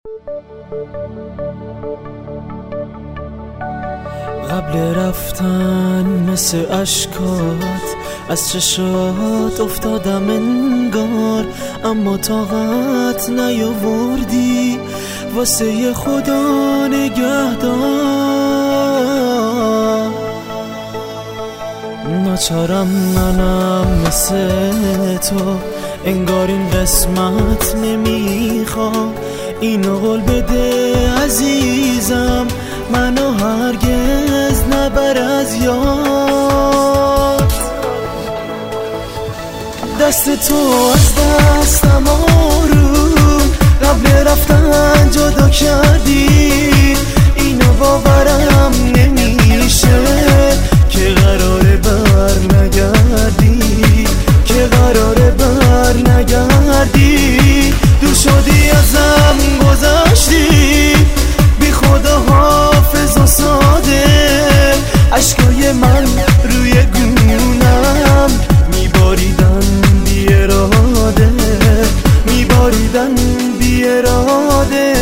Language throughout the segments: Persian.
قبل رفتن مثل اشکات از چشات افتادم انگار، اما طاقت نیاوردی واسه خدا نگهدار. ناچارم منم مثل تو، انگار این قسمت نمیخوام. اینو قول بده عزیزم، منو هرگز نبر از یاد. دست تو از دستم آروم قبل رفتن جدا کردی. اینو باورم نمیشه که قراره بر نگردی، که قراره بر نگردی. دور شدی ازم گذشتی، بی خدا حافظ و ساده. عشقای من روی گونم میباریدن بی اراده، میباریدن بی اراده.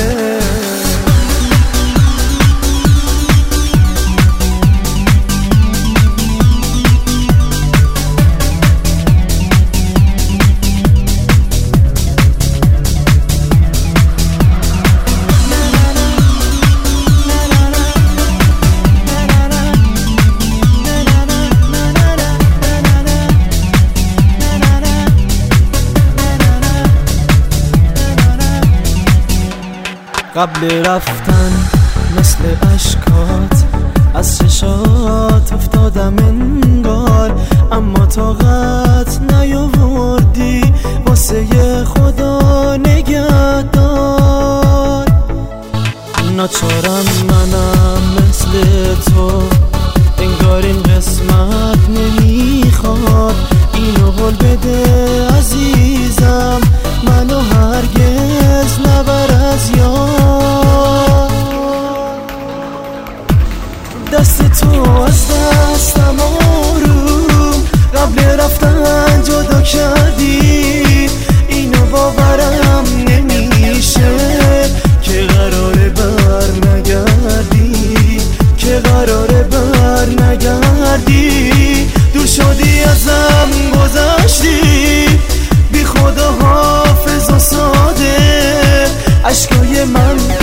قبل رفتن مثل اشکات از چشات افتادم انگار، اما طاقت نیاوردی واسه خدا نگهدار. ناچارم منم مثل تو، انگار این قسمت نمیخواد. اینو قول بده عزیزم، منو هرگز نبر از یاد. دست تو از دستم آروم قبل رفتن جدا کردی. اینو باورم نمیشه که قراره بر نگردی، که قراره بر نگردی. دور شدی ازم گذشتی، بی خدا حافظ و ساده. عشقای من